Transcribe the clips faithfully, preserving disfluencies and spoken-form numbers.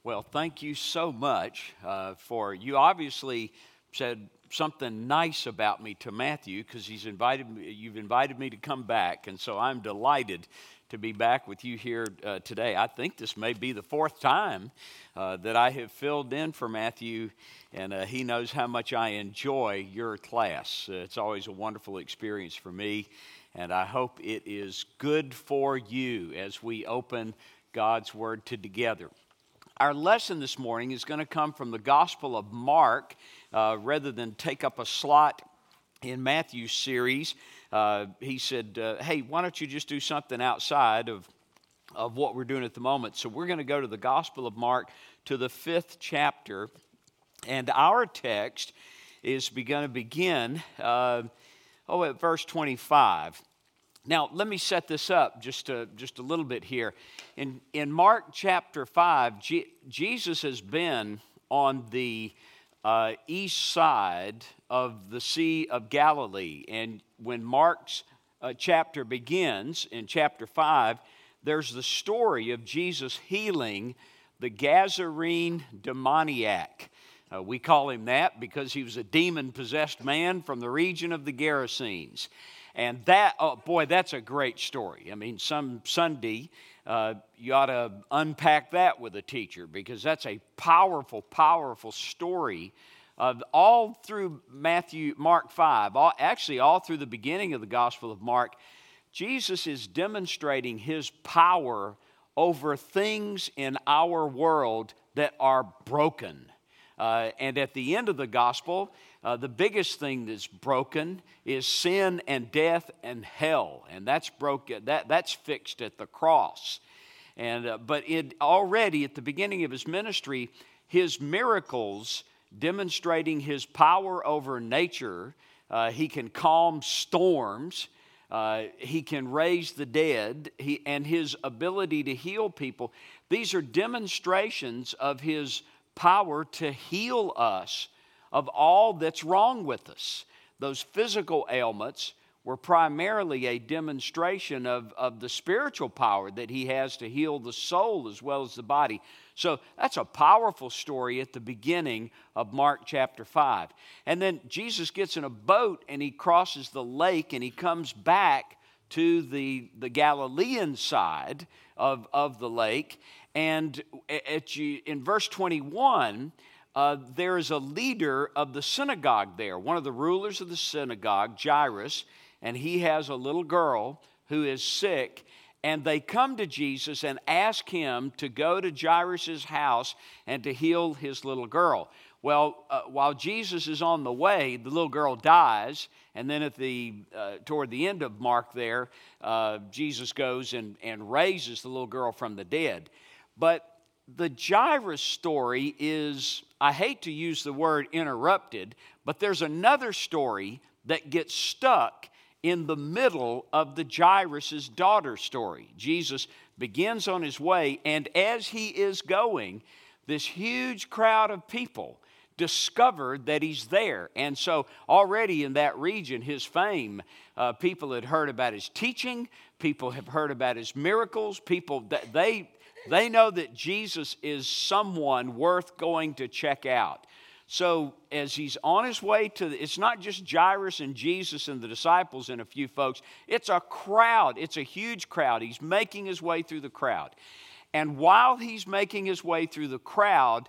Well, thank you so much uh, for, you obviously said something nice about me to Matthew because he's invited me, you've invited me to come back, and so I'm delighted to be back with you here uh, today. I think this may be the fourth time uh, that I have filled in for Matthew, and uh, he knows how much I enjoy your class. Uh, it's always a wonderful experience for me, and I hope it is good for you as we open God's Word to together. Our lesson this morning is going to come from the Gospel of Mark, uh, rather than take up a slot in Matthew's series. Uh, he said, uh, hey, why don't you just do something outside of, of what we're doing at the moment? So we're going to go to the Gospel of Mark, to the fifth chapter, and our text is going to begin, uh, oh, at verse twenty-five. Now, let me set this up just a, just a little bit here. In, in Mark chapter five, G- Jesus has been on the uh, east side of the Sea of Galilee. And when Mark's uh, chapter begins, in chapter five, there's the story of Jesus healing the Gadarene demoniac. Uh, we call him that because he was a demon-possessed man from the region of the Gerasenes. And that, oh boy, that's a great story. I mean, some Sunday, uh, you ought to unpack that with a teacher because that's a powerful, powerful story. Uh, all through Matthew, Mark five, all, actually all through the beginning of the Gospel of Mark, Jesus is demonstrating his power over things in our world that are broken. Uh, and at the end of the Gospel, Uh, the biggest thing that's broken is sin and death and hell, and that's broken. That that's fixed at the cross. And uh, but it already at the beginning of his ministry, his miracles demonstrating his power over nature. Uh, he can calm storms. Uh, he can raise the dead. He and his ability to heal people. These are demonstrations of his power to heal us of all that's wrong with us. Those physical ailments were primarily a demonstration of, of the spiritual power that he has to heal the soul as well as the body. So that's a powerful story at the beginning of Mark chapter five. And then Jesus gets in a boat and he crosses the lake and he comes back to the, the Galilean side of, of the lake. And at, in verse twenty-one, Uh, there is a leader of the synagogue there, one of the rulers of the synagogue, Jairus, and he has a little girl who is sick, and they come to Jesus and ask him to go to Jairus' house and to heal his little girl. Well, uh, while Jesus is on the way, the little girl dies, and then at the uh, toward the end of Mark there, uh, Jesus goes and, and raises the little girl from the dead. But the Jairus story is, I hate to use the word interrupted, but there's another story that gets stuck in the middle of the Jairus' daughter story. Jesus begins on his way, and as he is going, this huge crowd of people discovered that he's there. And so already in that region, his fame, uh, people had heard about his teaching, people have heard about his miracles, people that they... They know that Jesus is someone worth going to check out. So as he's on his way to, the, it's not just Jairus and Jesus and the disciples and a few folks. It's a crowd. It's a huge crowd. He's making his way through the crowd. And while he's making his way through the crowd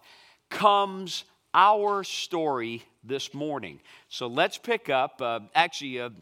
comes our story this morning. So let's pick up, uh, actually, uh,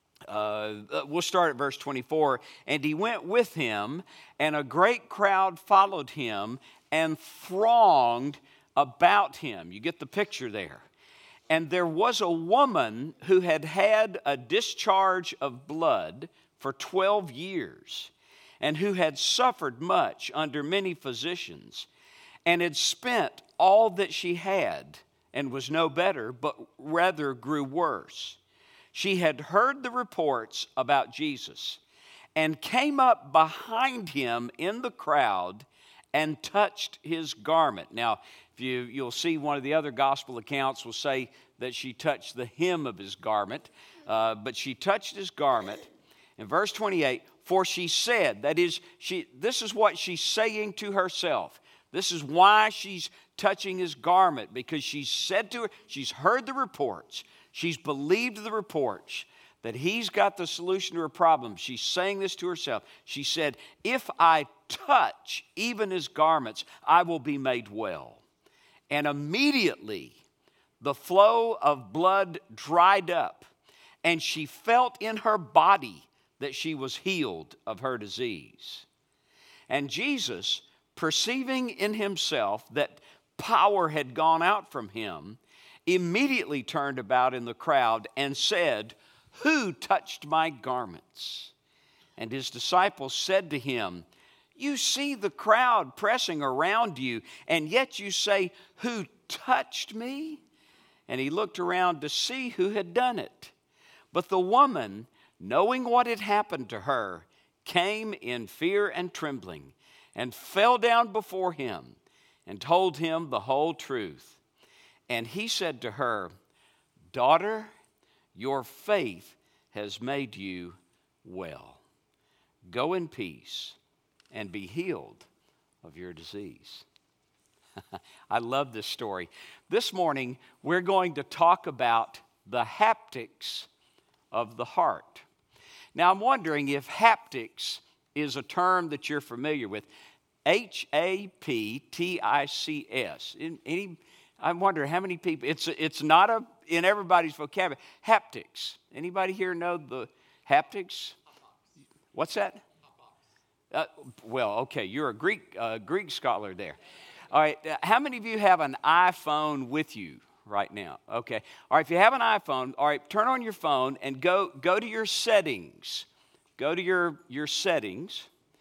Uh, we'll start at verse twenty-four. And he went with him, and a great crowd followed him and thronged about him. You get the picture there. And there was a woman who had had a discharge of blood for twelve years, and who had suffered much under many physicians, and had spent all that she had, and was no better, but rather grew worse. She had heard the reports about Jesus and came up behind him in the crowd and touched his garment. Now, if you, you'll see one of the other gospel accounts will say that she touched the hem of his garment, uh, but she touched his garment. In verse twenty-eight, for she said, that is, she. This is what she's saying to herself. This is why she's touching his garment, because she's said to her, she's heard the reports, she's believed the reports that he's got the solution to her problem. She's saying this to herself. She said, if I touch even his garments, I will be made well. And immediately the flow of blood dried up, and she felt in her body that she was healed of her disease. And Jesus, perceiving in himself that power had gone out from him, immediately turned about in the crowd and said, who touched my garments? And his disciples said to him, you see the crowd pressing around you, and yet you say, who touched me? And he looked around to see who had done it. But the woman, knowing what had happened to her, came in fear and trembling, and fell down before him, and told him the whole truth. And he said to her, daughter, your faith has made you well. Go in peace and be healed of your disease. I love this story. This morning, we're going to talk about the haptics of the heart. Now, I'm wondering if haptics is a term that you're familiar with. H A P T I C S. Any, I wonder how many people, it's, it's not a, in everybody's vocabulary. Haptics. Anybody here know the haptics? What's that? Uh, well, okay, you're a Greek uh, Greek scholar there. All right, uh, how many of you have an iPhone with you right now? Okay, all right, if you have an iPhone, all right, turn on your phone and go go to your settings. Go to your, your settings,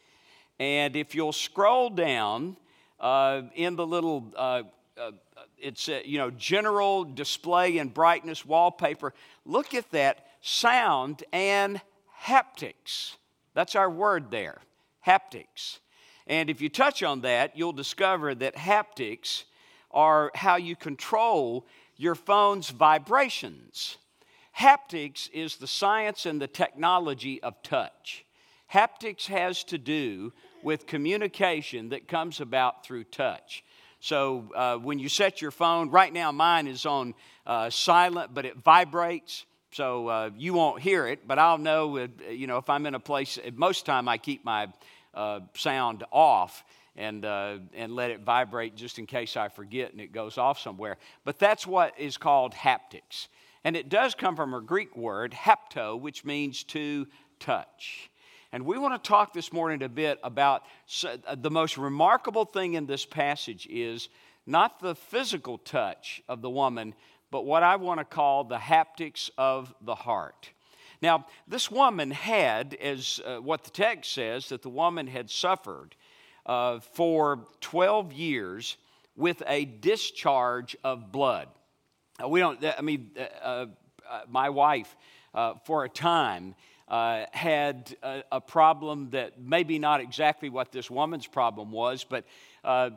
and if you'll scroll down uh, in the little, uh, uh, it's, uh, you know, general display and brightness wallpaper, look at that, sound and haptics. That's our word there. Haptics. And if you touch on that, you'll discover that haptics are how you control your phone's vibrations. Haptics is the science and the technology of touch. Haptics has to do with communication that comes about through touch. So uh, when you set your phone, right now mine is on uh, silent, but it vibrates. So uh, you won't hear it, but I'll know, uh, you know, if I'm in a place, most time I keep my uh, sound off and uh, and let it vibrate just in case I forget and it goes off somewhere. But that's what is called haptics. And it does come from a Greek word, hapto, which means to touch. And we want to talk this morning a bit about the most remarkable thing in this passage is not the physical touch of the woman, but what I want to call the haptics of the heart. Now, this woman had, as uh, what the text says, that the woman had suffered uh, for twelve years with a discharge of blood. Uh, we don't, I mean, uh, uh, my wife, uh, for a time, uh, had a, a problem that maybe not exactly what this woman's problem was, but uh,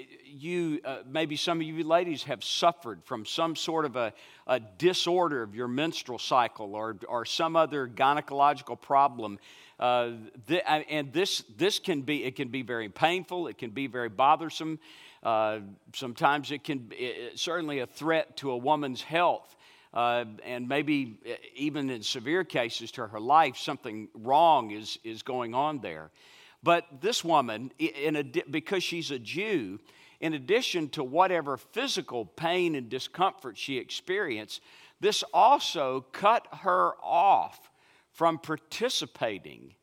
you, uh, maybe some of you ladies have suffered from some sort of a, a disorder of your menstrual cycle or, or some other gynecological problem. Uh, th- and this, this can be, it can be very painful, it can be very bothersome. Uh, sometimes it can be it, certainly a threat to a woman's health, uh, and maybe even in severe cases to her life, something wrong is, is going on there. But this woman, in a, because she's a Jew, in addition to whatever physical pain and discomfort she experienced, this also cut her off from participating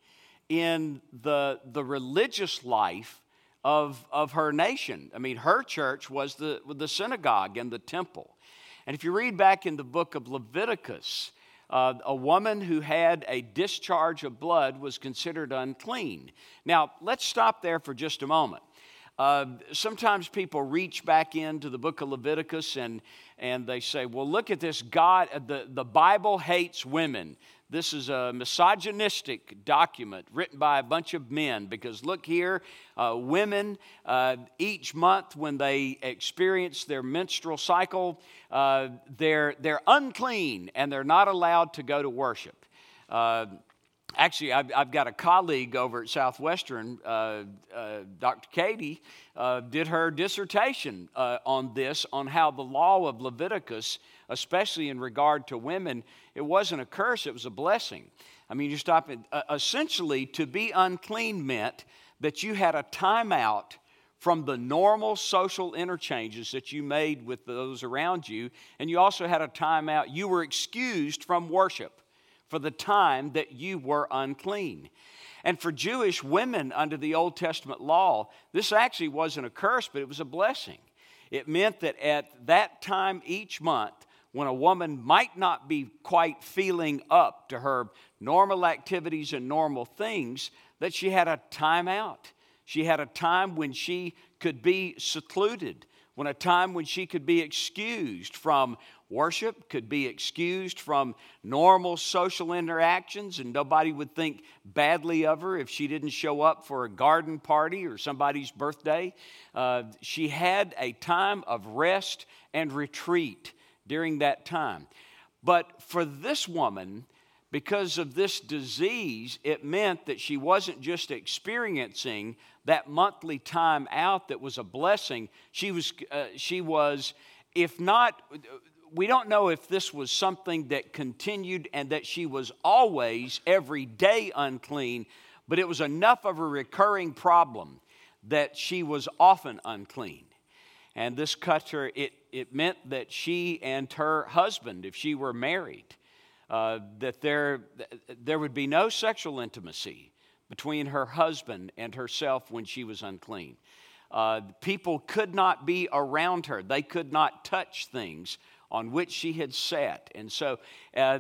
in the, the religious life Of, of her nation. I mean, her church was the, the synagogue and the temple. And if you read back in the book of Leviticus, uh, a woman who had a discharge of blood was considered unclean. Now, let's stop there for just a moment. Uh, sometimes people reach back into the book of Leviticus and, and they say, well, look at this, God, the, the Bible hates women. This is a misogynistic document written by a bunch of men because look here, uh, women, uh, each month when they experience their menstrual cycle, uh, they're, they're unclean and they're not allowed to go to worship. Uh, Actually, I've, I've got a colleague over at Southwestern, uh, uh, Doctor Katie, uh, did her dissertation uh, on this, on how the law of Leviticus, especially in regard to women, it wasn't a curse, it was a blessing. I mean, you stop it. Uh, essentially, to be unclean meant that you had a timeout from the normal social interchanges that you made with those around you, and you also had a timeout. You were excused from worship for the time that you were unclean. And for Jewish women under the Old Testament law, this actually wasn't a curse, but it was a blessing. It meant that at that time each month, when a woman might not be quite feeling up to her normal activities and normal things, that she had a time out. She had a time when she could be secluded, when a time when she could be excused from worship, could be excused from normal social interactions, and nobody would think badly of her if she didn't show up for a garden party or somebody's birthday. Uh, she had a time of rest and retreat during that time. But for this woman, because of this disease, it meant that she wasn't just experiencing that monthly time out that was a blessing. She was, uh, she was, if not, we don't know if this was something that continued and that she was always, every day unclean, but it was enough of a recurring problem that she was often unclean. And this cut her, it, it meant that she and her husband, if she were married, uh, that there, there would be no sexual intimacy between her husband and herself when she was unclean. Uh, people could not be around her. They could not touch things on which she had sat. And so uh,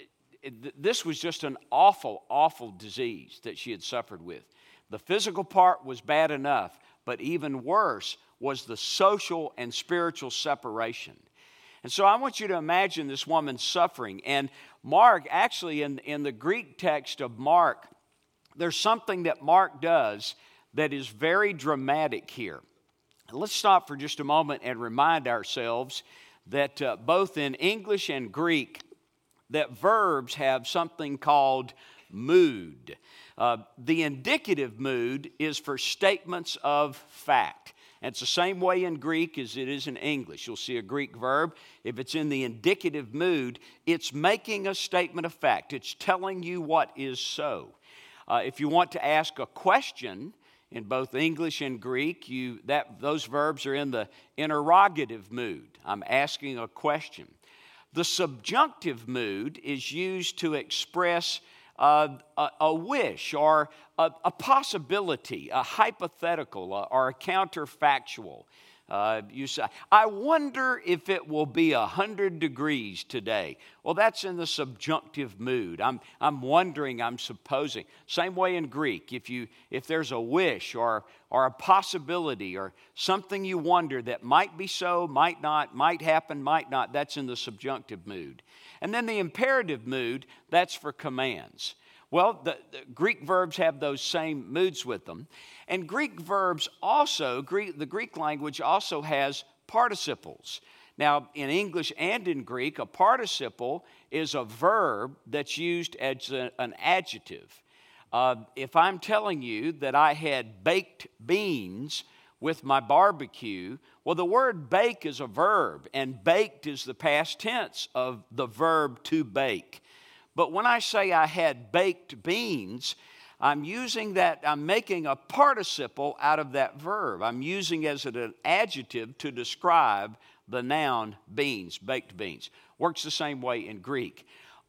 this was just an awful, awful disease that she had suffered with. The physical part was bad enough, but even worse was the social and spiritual separation. And so I want you to imagine this woman suffering. And Mark, actually in, in the Greek text of Mark, there's something that Mark does that is very dramatic here. Let's stop for just a moment and remind ourselves that uh, both in English and Greek, that verbs have something called mood. Uh, the indicative mood is for statements of fact. And it's the same way in Greek as it is in English. You'll see a Greek verb. If it's in the indicative mood, it's making a statement of fact. It's telling you what is so. Uh, if you want to ask a question, in both English and Greek, you, that, those verbs are in the interrogative mood. I'm asking a question. The subjunctive mood is used to express uh, a, a wish or a, a possibility, a hypothetical uh, or a counterfactual. Uh, you say, I wonder if it will be one hundred degrees today. Well, that's in the subjunctive mood. I'm, I'm wondering, I'm supposing. Same way in Greek. If, you, if there's a wish or, or a possibility or something you wonder that might be so, might not, might happen, might not, that's in the subjunctive mood. And then the imperative mood, that's for commands. Well, the, the Greek verbs have those same moods with them. And Greek verbs also, Greek, the Greek language also has participles. Now, in English and in Greek, a participle is a verb that's used as a, an adjective. Uh, if I'm telling you that I had baked beans with my barbecue, well, the word bake is a verb, and baked is the past tense of the verb to bake. But when I say I had baked beans, I'm using that, I'm making a participle out of that verb. I'm using as an adjective to describe the noun beans, baked beans. Works the same way in Greek.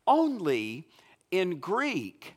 Only in Greek,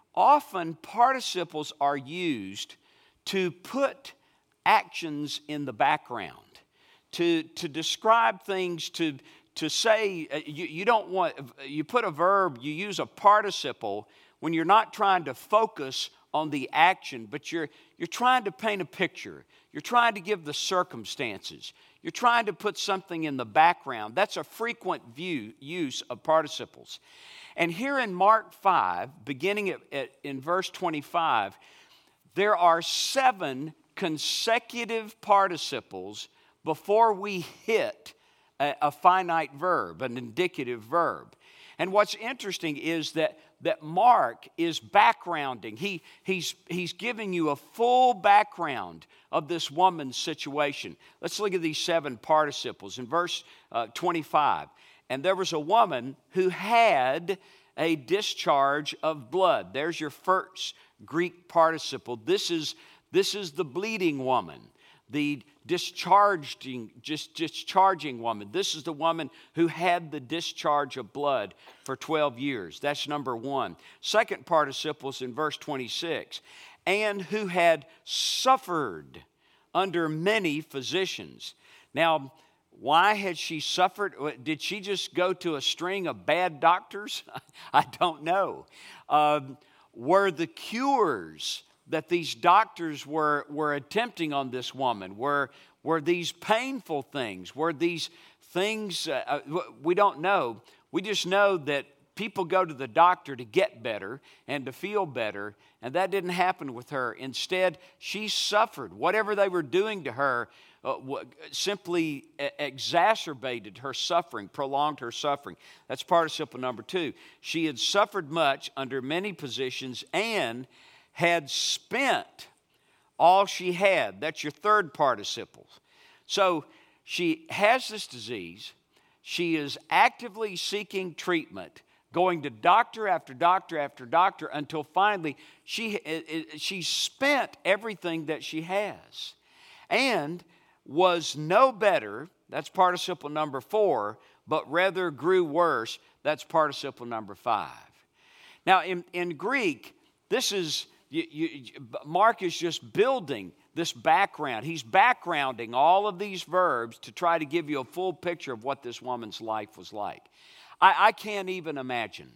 often participles are used to put actions in the background, to, to describe things, to To say, uh, you, you don't want, you put a verb, you use a participle when you're not trying to focus on the action, but you're, you're trying to paint a picture. You're trying to give the circumstances. You're trying to put something in the background. That's a frequent view, use of participles. And here in Mark five, beginning at, at, in verse twenty-five, there are seven consecutive participles before we hit a, a finite verb, an indicative verb. And what's interesting is that, that Mark is backgrounding. He, he's, he's giving you a full background of this woman's situation. Let's look at these seven participles. In verse uh, twenty-five, and there was a woman who had a discharge of blood. There's your first Greek participle. This is, this is the bleeding woman. The discharging, just discharging woman. This is the woman who had the discharge of blood for twelve years. That's number one. Second participle is in verse twenty-six. And who had suffered under many physicians. Now, why had she suffered? Did she just go to a string of bad doctors? I don't know. Um, were the cures that these doctors were, were attempting on this woman, were, were these painful things, were these things, uh, we don't know. We just know that people go to the doctor to get better and to feel better, and that didn't happen with her. Instead, she suffered. Whatever they were doing to her uh, simply exacerbated her suffering, prolonged her suffering. That's participle number two. She had suffered much under many positions and had spent all she had. That's your third participle. So she has this disease. She is actively seeking treatment, going to doctor after doctor after doctor until finally she, she spent everything that she has and was no better. That's participle number four, but rather grew worse. That's participle number five. Now, in, in Greek, this is... You, you, Mark is just building this background. He's backgrounding all of these verbs to try to give you a full picture of what this woman's life was like. I, I can't even imagine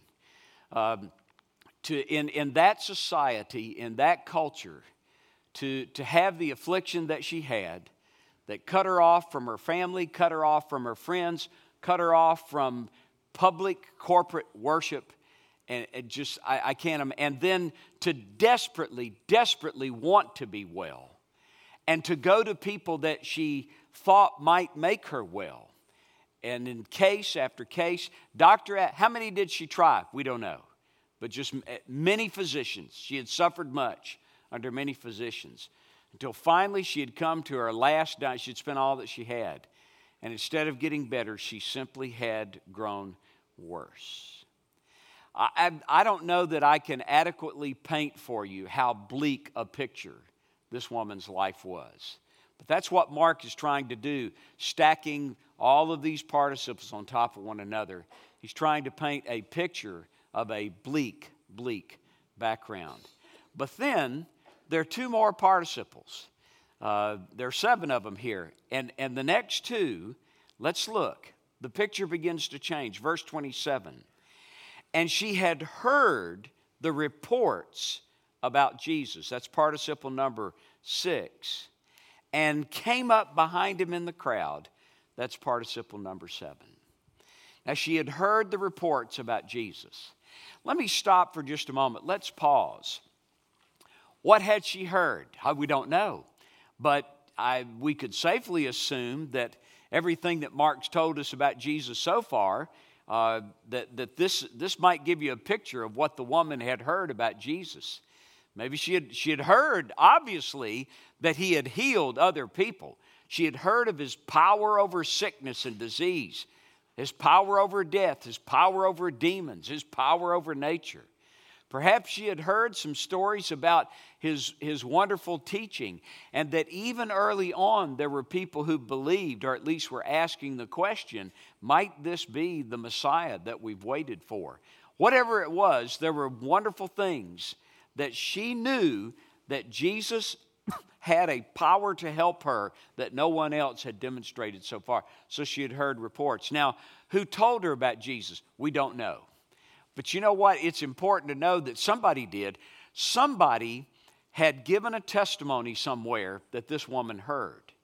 um, to in, in that society, in that culture, to, to have the affliction that she had, that cut her off from her family, cut her off from her friends, cut her off from public corporate worship. And it just, I, I can't, and then to desperately, desperately want to be well. And to go to people that she thought might make her well. And in case after case, doctor, how many did she try? We don't know. But just many physicians. She had suffered much under many physicians. Until finally she had come to her last day. She had spent all that she had. And instead of getting better, she simply had grown worse. I, I don't know that I can adequately paint for you how bleak a picture this woman's life was. But that's what Mark is trying to do, stacking all of these participles on top of one another. He's trying to paint a picture of a bleak, bleak background. But then there are two more participles. Uh, there are seven of them here. And, and the next two, let's look. The picture begins to change. Verse twenty-seven. And she had heard the reports about Jesus. That's participle number six. And came up behind him in the crowd. That's participle number seven. Now, she had heard the reports about Jesus. Let me stop for just a moment. Let's pause. What had she heard? We don't know. But I, we could safely assume that everything that Mark's told us about Jesus so far, Uh, that, that this, this might give you a picture of what the woman had heard about Jesus. Maybe she had, she had heard, obviously, that he had healed other people. She had heard of his power over sickness and disease, his power over death, his power over demons, his power over nature. Perhaps she had heard some stories about his, his wonderful teaching, and that even early on there were people who believed, or at least were asking the question, might this be the Messiah that we've waited for? Whatever it was, there were wonderful things that she knew that Jesus had a power to help her that no one else had demonstrated so far. So she had heard reports. Now, who told her about Jesus? We don't know. But you know what? It's important to know that somebody did. Somebody had given a testimony somewhere that this woman heard.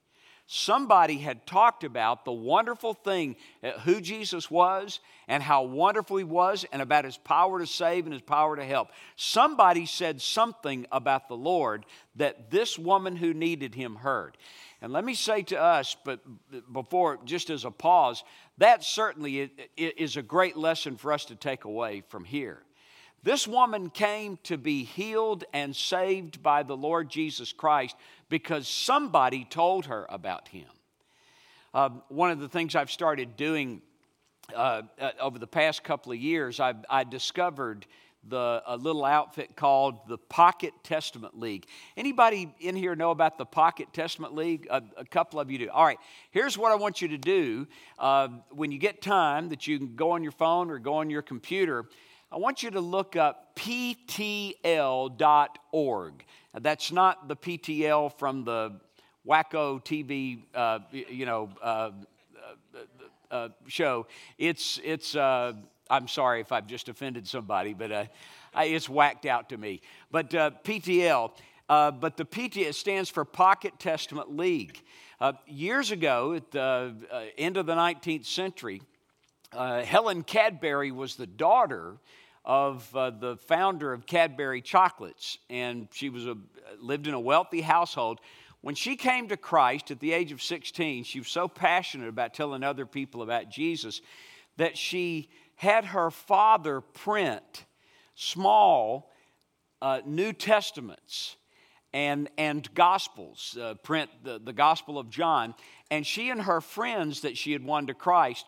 Somebody had talked about the wonderful thing, uh, who Jesus was and how wonderful he was and about his power to save and his power to help. Somebody said something about the Lord that this woman who needed him heard. And let me say to us, but before, just as a pause, that certainly is a great lesson for us to take away from here. This woman came to be healed and saved by the Lord Jesus Christ because somebody told her about him. Uh, one of the things I've started doing uh, uh, over the past couple of years, I've, I discovered the a little outfit called the Pocket Testament League. Anybody in here know about the Pocket Testament League? A, a couple of you do. All right, here's what I want you to do. Uh, when you get time that you can go on your phone or go on your computer, I want you to look up P T L dot org. Now, that's not the P T L from the Wacko T V, uh, you know, uh, uh, uh, show. It's it's. Uh, I'm sorry if I've just offended somebody, but uh, I, it's whacked out to me. But uh, P T L, uh, but the P T L stands for Pocket Testament League. Uh, years ago, at the uh, end of the nineteenth century. Uh, Helen Cadbury was the daughter of uh, the founder of Cadbury Chocolates, and she was a, lived in a wealthy household. When she came to Christ at the age of sixteen, she was so passionate about telling other people about Jesus that she had her father print small uh, New Testaments and, and Gospels, uh, print the, the Gospel of John, and she and her friends that she had won to Christ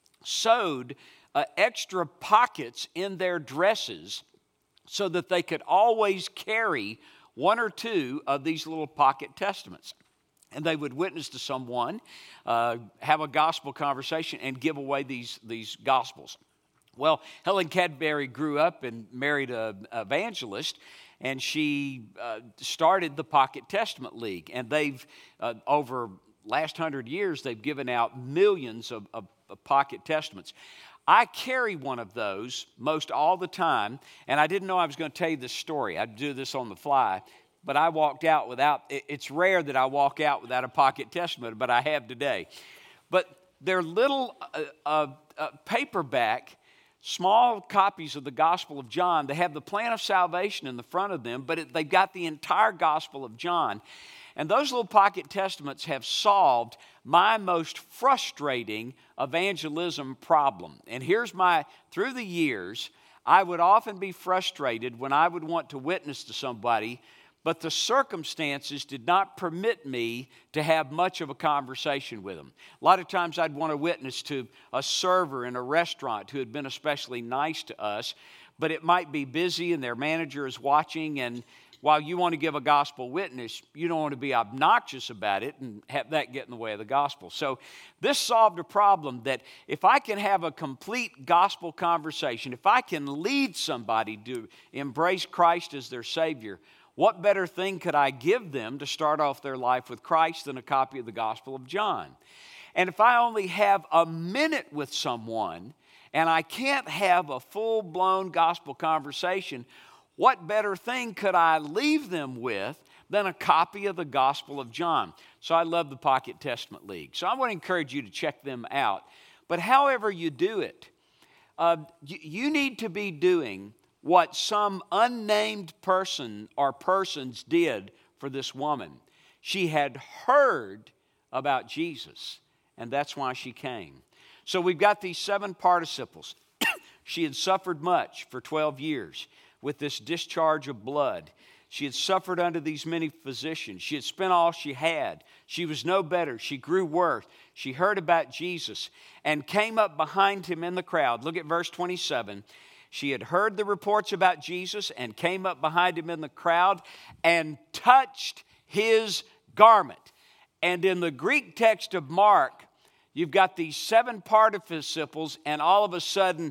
sewed uh, extra pockets in their dresses so that they could always carry one or two of these little pocket testaments. And they would witness to someone, uh, have a gospel conversation, and give away these, these gospels. Well, Helen Cadbury grew up and married an evangelist, and she uh, started the Pocket Testament League. And they've, uh, over last hundred years, they've given out millions of, of Pocket Testaments. I carry one of those most all the time, and I didn't know I was going to tell you this story. I'd do this on the fly, but I walked out without, it's rare that I walk out without a Pocket Testament, but I have today. But they're little uh, uh, uh, paperback, small copies of the Gospel of John. They have the plan of salvation in the front of them, but it, they've got the entire Gospel of John. And those little pocket testaments have solved my most frustrating evangelism problem. And here's my, through the years, I would often be frustrated when I would want to witness to somebody, but the circumstances did not permit me to have much of a conversation with them. A lot of times I'd want to witness to a server in a restaurant who had been especially nice to us, but it might be busy and their manager is watching, and while you want to give a gospel witness, you don't want to be obnoxious about it and have that get in the way of the gospel. So this solved a problem that if I can have a complete gospel conversation, if I can lead somebody to embrace Christ as their Savior, what better thing could I give them to start off their life with Christ than a copy of the Gospel of John? And if I only have a minute with someone and I can't have a full-blown gospel conversation, what better thing could I leave them with than a copy of the Gospel of John? So I love the Pocket Testament League. So I want to encourage you to check them out. But however you do it, uh, you, you need to be doing what some unnamed person or persons did for this woman. She had heard about Jesus, and that's why she came. So we've got these seven participles. She had suffered much for twelve years. With this discharge of blood. She had suffered under these many physicians. She had spent all she had. She was no better. She grew worse. She heard about Jesus and came up behind him in the crowd. Look at verse twenty-seven. She had heard the reports about Jesus and came up behind him in the crowd and touched his garment. And in the Greek text of Mark, you've got these seven participles, and all of a sudden,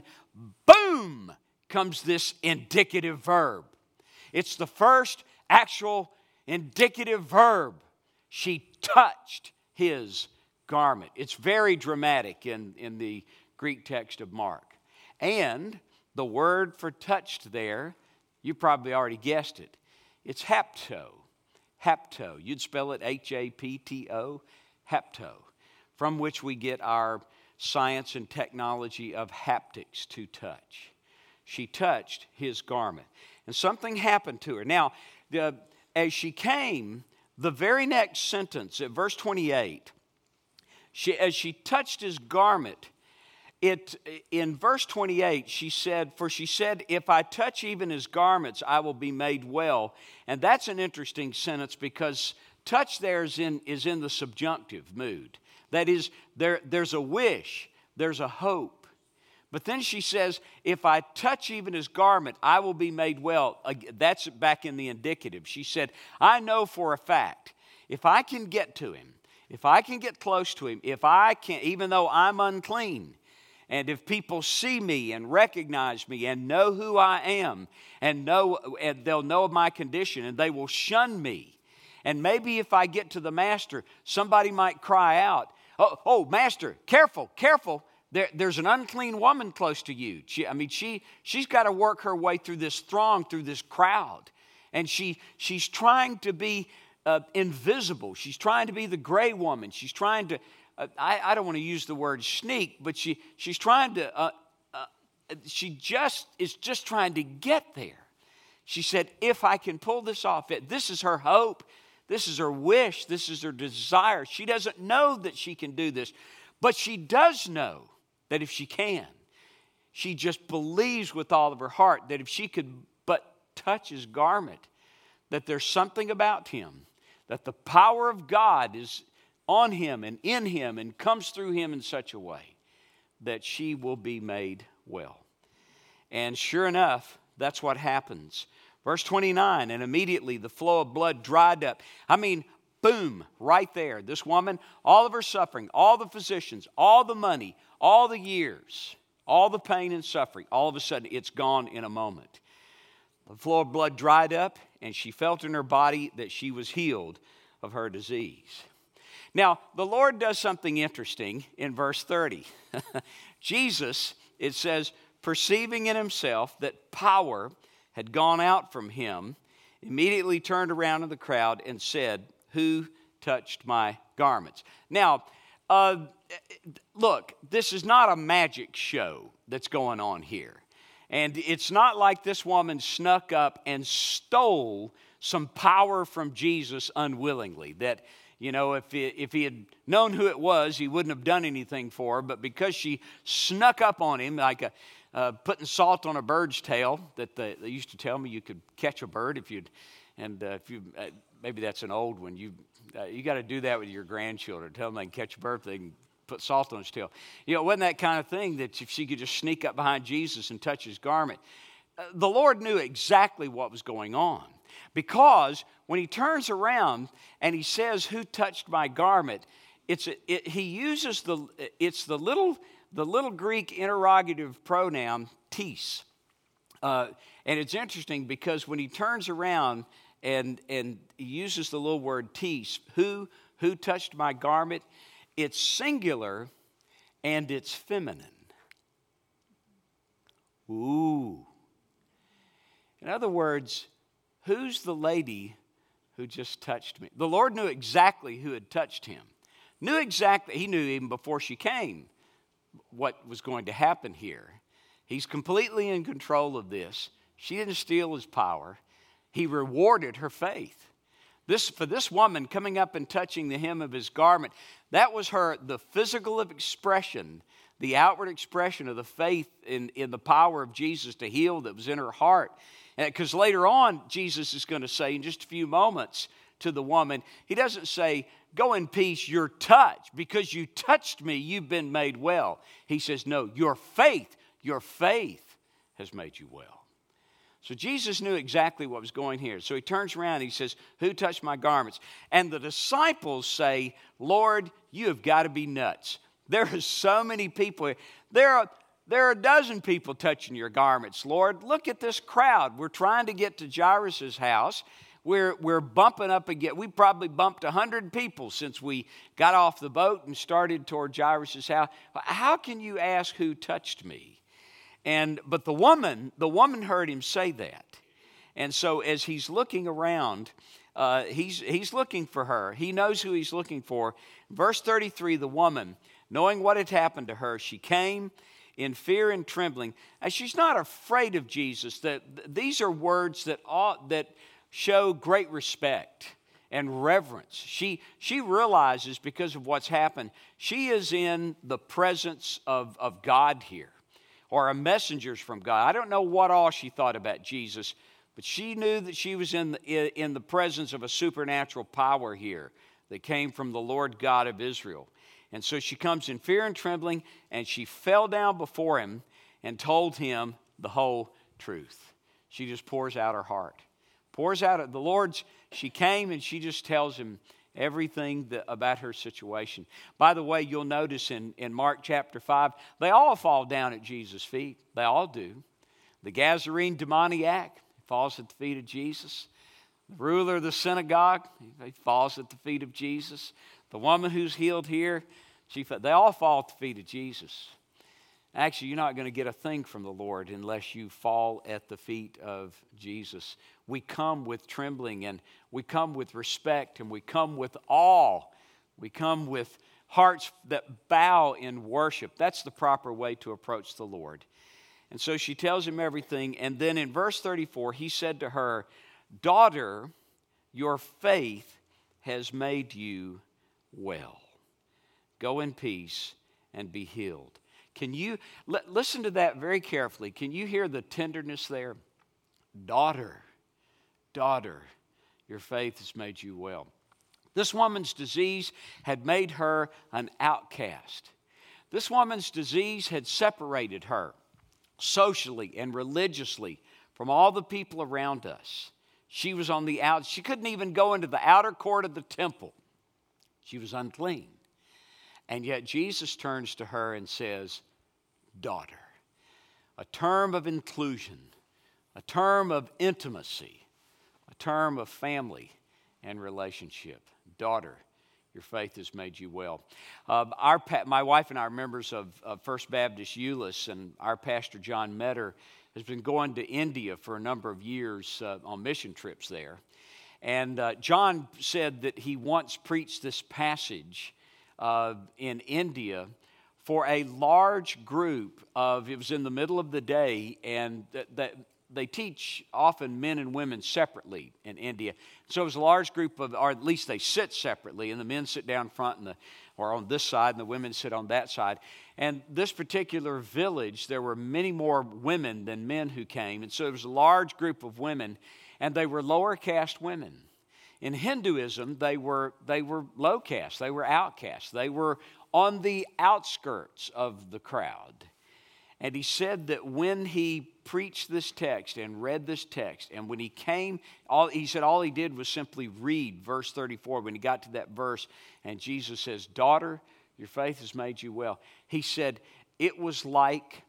boom, comes this indicative verb. It's the first actual indicative verb. She touched his garment. It's very dramatic in, in the Greek text of Mark. And the word for touched there, you probably already guessed it. It's hapto. Hapto. You'd spell it H A P T O. hapto, from which we get our science and technology of haptics, to touch. She touched his garment, and something happened to her. Now, the, as she came, the very next sentence at verse twenty-eight, she, as she touched his garment, it in verse twenty-eight, she said, for she said, if I touch even his garments, I will be made well. And that's an interesting sentence, because touch there is in, is in the subjunctive mood. That is, there, there's a wish, there's a hope. But then she says, if I touch even his garment, I will be made well. That's back in the indicative. She said, I know for a fact, if I can get to him, if I can get close to him, if I can, even though I'm unclean, and if people see me and recognize me and know who I am, and know, and they'll know my condition, and they will shun me. And maybe if I get to the master, somebody might cry out, oh, oh master, careful, careful. There, there's an unclean woman close to you. She, I mean, she, she's got to work her way through this throng, through this crowd. And she, she's trying to be uh, invisible. She's trying to be the gray woman. She's trying to, uh, I, I don't want to use the word sneak, but she, she's trying to, uh, uh, she just is just trying to get there. She said, if I can pull this off, this is her hope. This is her wish. This is her desire. She doesn't know that she can do this, but she does know that if she can, she just believes with all of her heart that if she could but touch his garment, that there's something about him, that the power of God is on him and in him and comes through him in such a way that she will be made well. And sure enough, that's what happens. Verse twenty-nine, and immediately the flow of blood dried up. I mean, boom, right there. This woman, all of her suffering, all the physicians, all the money, all the years, all the pain and suffering, all of a sudden it's gone in a moment. The flow of blood dried up, and she felt in her body that she was healed of her disease. Now, the Lord does something interesting in verse thirty. Jesus, it says, perceiving in himself that power had gone out from him, immediately turned around to the crowd and said, who touched my garments? Now, uh, look, this is not a magic show that's going on here. And it's not like this woman snuck up and stole some power from Jesus unwillingly. That, you know, if he, if he had known who it was, he wouldn't have done anything for her. But because she snuck up on him, like a, uh, putting salt on a bird's tail, that they, they used to tell me you could catch a bird if you'd, and uh, if you, uh, maybe that's an old one. You, uh, you got to do that with your grandchildren. Tell them they can catch a bird, they can put salt on his tail. You know, it wasn't that kind of thing that if she could just sneak up behind Jesus and touch his garment. Uh, the Lord knew exactly what was going on, because when he turns around and he says, who touched my garment, it's a, it, he uses the, it's the little, the little Greek interrogative pronoun, tis. Uh, and it's interesting because when he turns around and, and he uses the little word tis, who, who touched my garment, it's singular and it's feminine. Ooh. In other words, who's the lady who just touched me? The Lord knew exactly who had touched him. Knew exactly, he knew even before she came what was going to happen here. He's completely in control of this. She didn't steal his power. He rewarded her faith. This, for this woman coming up and touching the hem of his garment, that was her, the physical expression, the outward expression of the faith in, in the power of Jesus to heal that was in her heart. Because later on, Jesus is going to say in just a few moments to the woman, he doesn't say, go in peace, you're touched. Because you touched me, you've been made well. He says, no, your faith, your faith has made you well. So Jesus knew exactly what was going here. So he turns around and he says, who touched my garments? And the disciples say, Lord, you have got to be nuts. There are so many people. There are, there are a dozen people touching your garments, Lord. Look at this crowd. We're trying to get to Jairus' house. We're, we're bumping up again. We probably bumped one hundred people since we got off the boat and started toward Jairus' house. How can you ask who touched me? And but the woman, the woman heard him say that. And so as he's looking around, Uh, he's, he's looking for her. He knows who he's looking for. Verse thirty-three, the woman, knowing what had happened to her, she came in fear and trembling. And she's not afraid of Jesus. That these are words that ought, that show great respect and reverence. She, she realizes, because of what's happened, she is in the presence of, of God here, or a messenger's from God. I don't know what all she thought about Jesus, but she knew that she was in the, in the presence of a supernatural power here that came from the Lord God of Israel. And so she comes in fear and trembling, and she fell down before him and told him the whole truth. She just pours out her heart. Pours out the Lord's, she came and she just tells him everything that, about her situation. By the way, you'll notice in, in Mark chapter five, they all fall down at Jesus' feet. They all do. The Gadarene demoniac falls at the feet of Jesus. The ruler of the synagogue, he falls at the feet of Jesus. The woman who's healed here, she, they all fall at the feet of Jesus. Actually, you're not going to get a thing from the Lord unless you fall at the feet of Jesus. We come with trembling, and we come with respect, and we come with awe. We come with hearts that bow in worship. That's the proper way to approach the Lord. And so she tells him everything. And then in verse thirty-four, he said to her, "Daughter, your faith has made you well. Go in peace and be healed." Can you l- listen to that very carefully? Can you hear the tenderness there? Daughter, daughter, your faith has made you well. This woman's disease had made her an outcast. This woman's disease had separated her socially and religiously from all the people around us. She was on the out. She couldn't even go into the outer court of the temple. She was unclean. And yet Jesus turns to her and says, "Daughter," a term of inclusion, a term of intimacy, a term of family and relationship. Daughter, your faith has made you well. Uh, our my wife and I are members of, of First Baptist Euless, and our pastor John Metter has been going to India for a number of years uh, on mission trips there. And uh, John said that he once preached this passage Uh, in India for a large group of, it was in the middle of the day, and that, that they teach often men and women separately in India. So it was a large group of, or at least they sit separately, and the men sit down front and the, or on this side, and the women sit on that side. And this particular village, there were many more women than men who came, and so it was a large group of women, and they were lower caste women. In Hinduism, they were, they were low caste. They were outcasts. They were on the outskirts of the crowd. And he said that when he preached this text and read this text, and when he came, all, he said all he did was simply read verse thirty-four. When he got to that verse, and Jesus says, "Daughter, your faith has made you well." He said it was like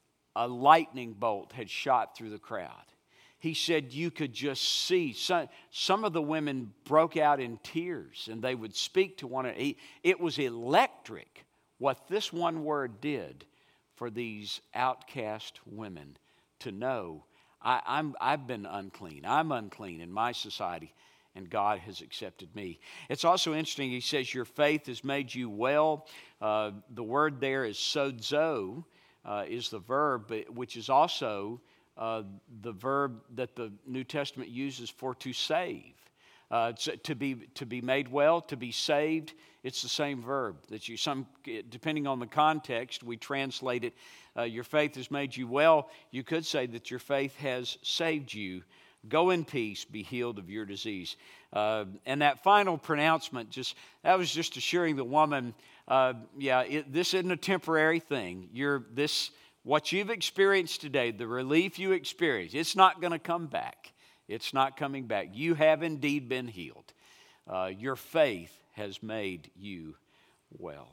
a lightning bolt had shot through the crowd. He said you could just see. Some, some of the women broke out in tears, and they would speak to one another. It was electric what this one word did for these outcast women to know, I, I'm, I've been unclean. I'm unclean in my society, and God has accepted me. It's also interesting, he says, your faith has made you well. Uh, the word there is sozo, uh, is the verb, which is also Uh, the verb that the New Testament uses for to save. Uh, to be to be made well, to be saved, it's the same verb. That you some depending on the context, we translate it. Uh, your faith has made you well. You could say that your faith has saved you. Go in peace, be healed of your disease. Uh, and that final pronouncement, just that was just assuring the woman, uh, yeah, it, this isn't a temporary thing. You're this. What you've experienced today, the relief you experienced, it's not going to come back. It's not coming back. You have indeed been healed. Uh, your faith has made you well.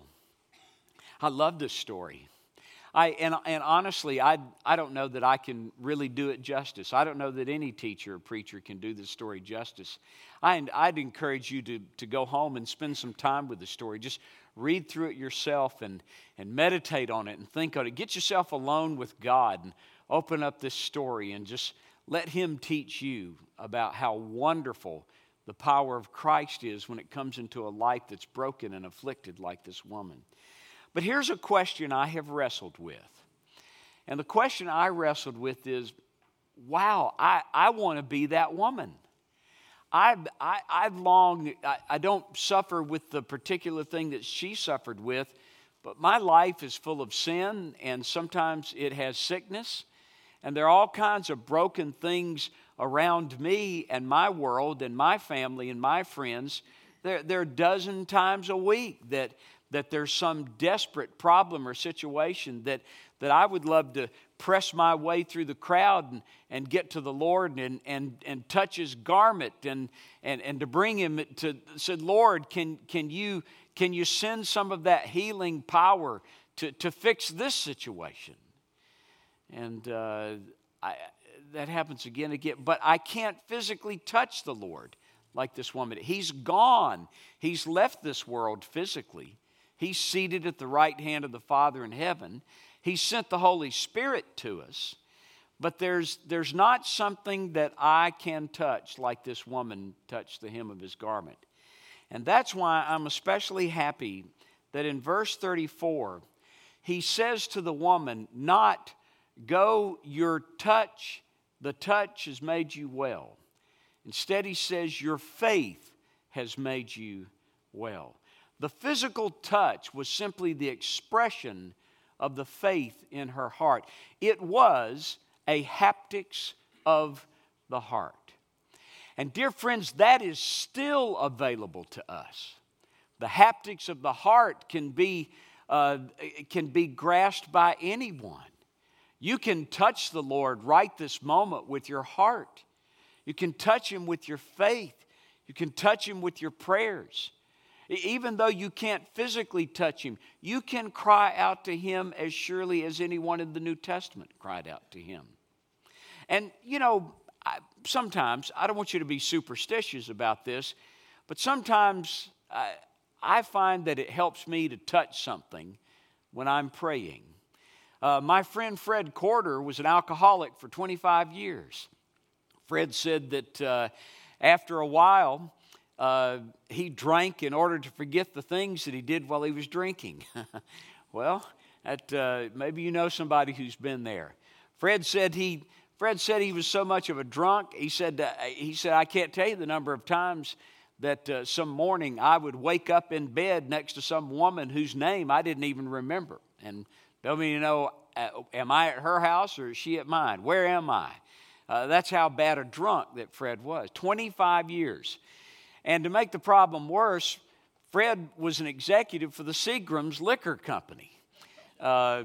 I love this story. I and, and honestly, I, I don't know that I can really do it justice. I don't know that any teacher or preacher can do this story justice. I, I'd encourage you to, to go home and spend some time with the story. Just read through it yourself and, and meditate on it and think on it. Get yourself alone with God and open up this story and just let Him teach you about how wonderful the power of Christ is when it comes into a life that's broken and afflicted like this woman. But here's a question I have wrestled with. And the question I wrestled with is, wow, I, I want to be that woman. I, I, I long, I, I don't suffer with the particular thing that she suffered with, but my life is full of sin, and sometimes it has sickness. And there are all kinds of broken things around me and my world and my family and my friends. There, there are a dozen times a week that that there's some desperate problem or situation that, that I would love to press my way through the crowd and, and get to the Lord and, and, and touch His garment and, and, and to bring Him to, said, Lord, can, can, you, can you send some of that healing power to, to fix this situation? And uh, I, that happens again and again, but I can't physically touch the Lord like this woman. He's gone. He's left this world physically. He's seated at the right hand of the Father in heaven. He sent the Holy Spirit to us. But there's, there's not something that I can touch like this woman touched the hem of His garment. And that's why I'm especially happy that in verse thirty-four, He says to the woman, not, go, your touch, the touch has made you well. Instead, He says, your faith has made you well. The physical touch was simply the expression of the faith in her heart. It was a haptics of the heart. And dear friends, that is still available to us. The haptics of the heart can be, uh, can be grasped by anyone. You can touch the Lord right this moment with your heart. You can touch Him with your faith. You can touch Him with your prayers. Even though you can't physically touch Him, you can cry out to Him as surely as anyone in the New Testament cried out to Him. And, you know, I, sometimes, I don't want you to be superstitious about this, but sometimes I, I find that it helps me to touch something when I'm praying. Uh, my friend Fred Corder was an alcoholic for twenty-five years. Fred said that uh, after a while, Uh, he drank in order to forget the things that he did while he was drinking. Well, that, uh, maybe you know somebody who's been there. Fred said he Fred said he was so much of a drunk. He said uh, he said I can't tell you the number of times that uh, some morning I would wake up in bed next to some woman whose name I didn't even remember. And tell me, you know, uh, am I at her house or is she at mine? Where am I? Uh, that's how bad a drunk that Fred was. twenty-five years. And to make the problem worse, Fred was an executive for the Seagram's Liquor Company. Uh,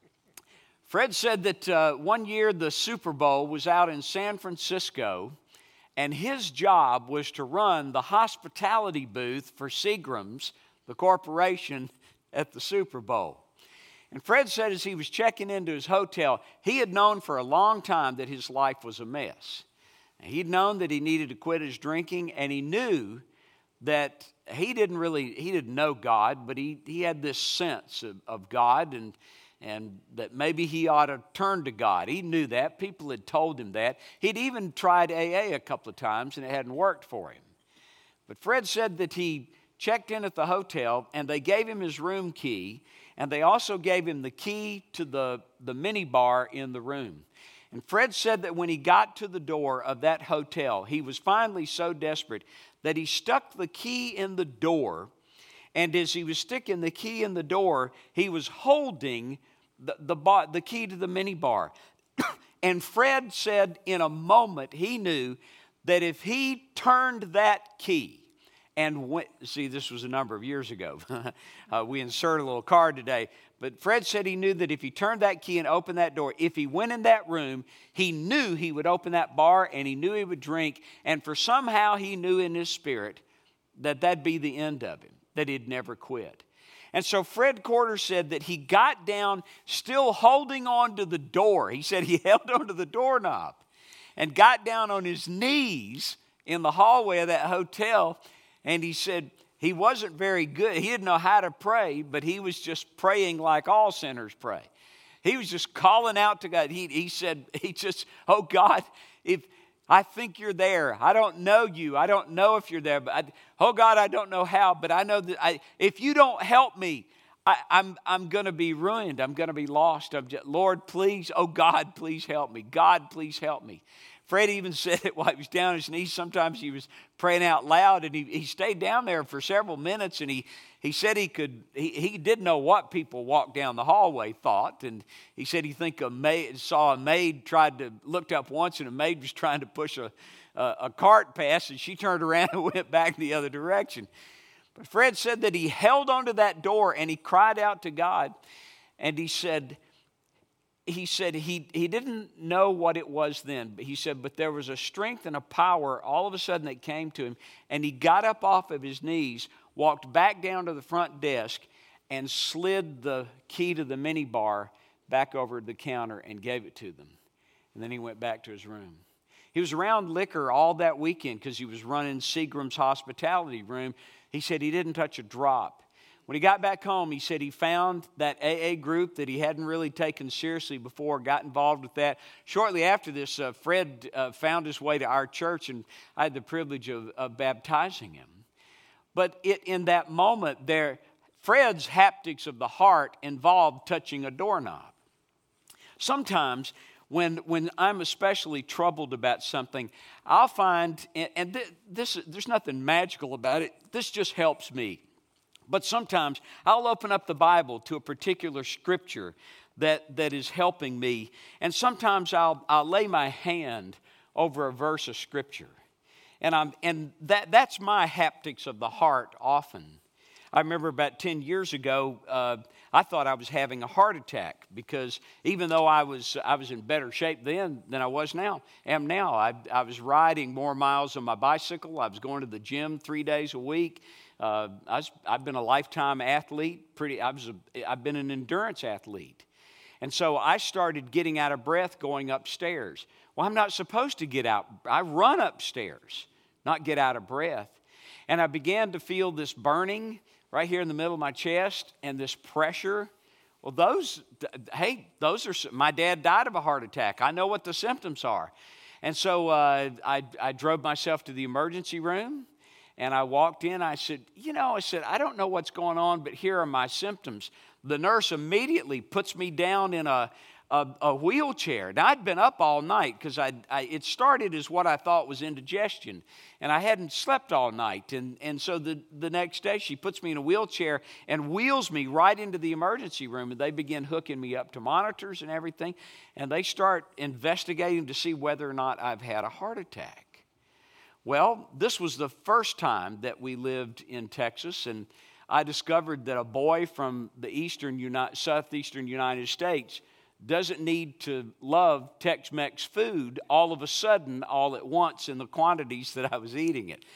Fred said that uh, one year the Super Bowl was out in San Francisco, and his job was to run the hospitality booth for Seagram's, the corporation, at the Super Bowl. And Fred said as he was checking into his hotel, he had known for a long time that his life was a mess. He'd known that he needed to quit his drinking, and he knew that he didn't really, he didn't know God, but he, he had this sense of, of God and, and that maybe he ought to turn to God. He knew that. People had told him that. He'd even tried A A a couple of times, and it hadn't worked for him. But Fred said that he checked in at the hotel, and they gave him his room key, and they also gave him the key to the, the mini bar in the room. And Fred said that when he got to the door of that hotel, he was finally so desperate that he stuck the key in the door. And as he was sticking the key in the door, he was holding the, the, bar, the key to the mini bar. And Fred said in a moment he knew that if he turned that key and went, see, this was a number of years ago. uh, we insert a little card today. But Fred said he knew that if he turned that key and opened that door, if he went in that room, he knew he would open that bar and he knew he would drink. And for somehow he knew in his spirit that that'd be the end of him, that he'd never quit. And so Fred Corder said that he got down still holding on to the door. He said he held onto the doorknob and got down on his knees in the hallway of that hotel. And he said he wasn't very good. He didn't know how to pray, but he was just praying like all sinners pray. He was just calling out to God. He, he said, he just, oh God, if I think you're there. I don't know you. I don't know if you're there. But I, oh, God, I don't know how. But I know that I, if you don't help me, I, I'm, I'm going to be ruined. I'm going to be lost. I'm just, Lord, please, oh, God, please help me. God, please help me. Fred even said it while he was down on his knees. Sometimes he was praying out loud, and he, he stayed down there for several minutes, and he, he said he could, he, he didn't know what people walked down the hallway thought, and he said he think a maid, saw a maid tried to, looked up once, and a maid was trying to push a, a, a cart past, and she turned around and went back the other direction. But Fred said that he held onto that door, and he cried out to God, and he said, He said he, he didn't know what it was then, but he said, but there was a strength and a power all of a sudden that came to him, and he got up off of his knees, walked back down to the front desk, and slid the key to the minibar back over the counter and gave it to them. And then he went back to his room. He was around liquor all that weekend because he was running Seagram's hospitality room. He said he didn't touch a drop. When he got back home, he said he found that A A group that he hadn't really taken seriously before, got involved with that. Shortly after this, uh, Fred uh, found his way to our church, and I had the privilege of, of baptizing him. But it, in that moment, there, Fred's haptics of the heart involved touching a doorknob. Sometimes, when, when I'm especially troubled about something, I'll find, and, and th- this, there's nothing magical about it, this just helps me. But sometimes I'll open up the Bible to a particular scripture that, that is helping me. And sometimes I'll, I'll lay my hand over a verse of scripture. And, I'm, and that, that's my haptics of the heart often. I remember about ten years ago, uh, I thought I was having a heart attack because even though I was I was in better shape then than I was now, am now. I, I was riding more miles on my bicycle. I was going to the gym three days a week. Uh, I was, I've been a lifetime athlete. Pretty, I was a, I've been an endurance athlete. And so I started getting out of breath going upstairs. Well, I'm not supposed to get out. I run upstairs, not get out of breath. And I began to feel this burning right here in the middle of my chest and this pressure. Well, those, hey, those are, my dad died of a heart attack. I know what the symptoms are. And so uh, I, I drove myself to the emergency room. And I walked in, I said, you know, I said, I don't know what's going on, but here are my symptoms. The nurse immediately puts me down in a, a, a wheelchair. Now, I'd been up all night because I, I, it started as what I thought was indigestion. And I hadn't slept all night. And, and so the, the next day, she puts me in a wheelchair and wheels me right into the emergency room. And they begin hooking me up to monitors and everything. And they start investigating to see whether or not I've had a heart attack. Well, this was the first time that we lived in Texas, and I discovered that a boy from the eastern United, southeastern United States doesn't need to love Tex-Mex food all of a sudden, all at once in the quantities that I was eating it.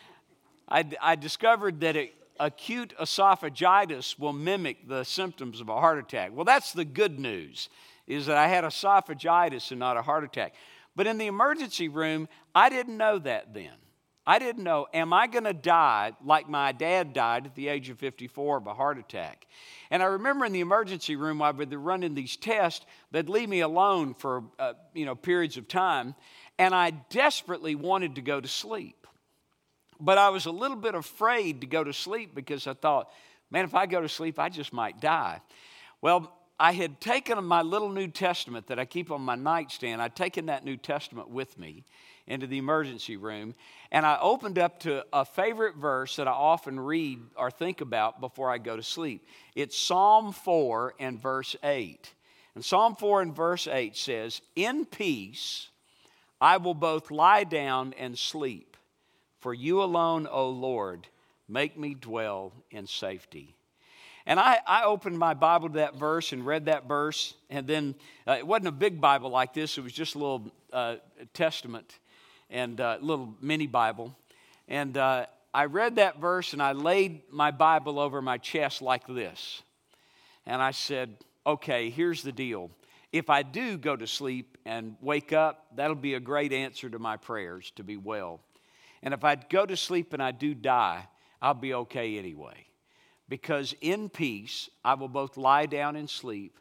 I, I discovered that it, acute esophagitis will mimic the symptoms of a heart attack. Well, that's the good news, is that I had esophagitis and not a heart attack. But in the emergency room, I didn't know that then. I didn't know, am I going to die like my dad died at the age of fifty-four of a heart attack? And I remember in the emergency room, while they'd running these tests, they'd leave me alone for uh, you know periods of time, and I desperately wanted to go to sleep. But I was a little bit afraid to go to sleep because I thought, man, if I go to sleep, I just might die. Well, I had taken my little New Testament that I keep on my nightstand. I'd taken that New Testament with me into the emergency room, and I opened up to a favorite verse that I often read or think about before I go to sleep. It's Psalm four and verse eight. And Psalm four and verse eight says, "In peace I will both lie down and sleep, for you alone, O Lord, make me dwell in safety." And I, I opened my Bible to that verse and read that verse. And then uh, it wasn't a big Bible like this. It was just a little uh, testament and a uh, little mini Bible. And uh, I read that verse and I laid my Bible over my chest like this. And I said, okay, here's the deal. If I do go to sleep and wake up, that'll be a great answer to my prayers to be well. And if I go to sleep and I do die, I'll be okay anyway. Because in peace, I will both lie down and sleep,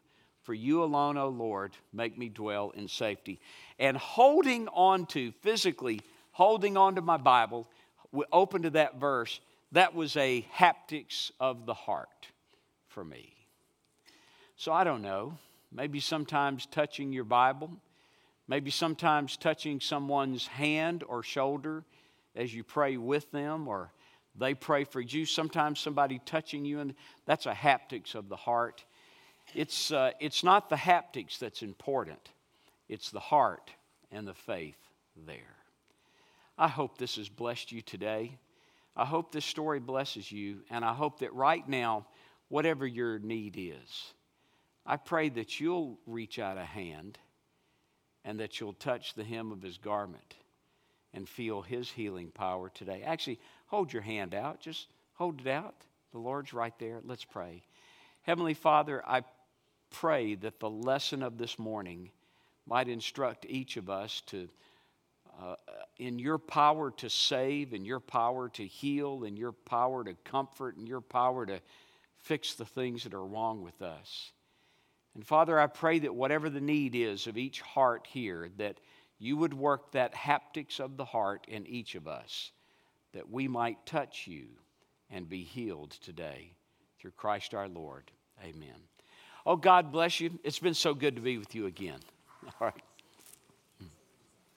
For you alone, O Lord, make me dwell in safety. And holding on to, physically holding on to my Bible, we open to that verse, that was a haptics of the heart for me. So I don't know, maybe sometimes touching your Bible, maybe sometimes touching someone's hand or shoulder as you pray with them, or they pray for you. Sometimes somebody touching you, and that's a haptics of the heart. It's, uh, it's not the haptics that's important. It's the heart and the faith there. I hope this has blessed you today. I hope this story blesses you, and I hope that right now, whatever your need is, I pray that you'll reach out a hand and that you'll touch the hem of his garment and feel his healing power today. Actually, hold your hand out. Just hold it out. The Lord's right there. Let's pray. Heavenly Father, I pray that the lesson of this morning might instruct each of us to, uh, in your power to save, in your power to heal, in your power to comfort, in your power to fix the things that are wrong with us. And Father, I pray that whatever the need is of each heart here, that you would work that haptics of the heart in each of us, that we might touch you and be healed today. Through Christ our Lord. Amen. Oh, God bless you. It's been so good to be with you again. All right.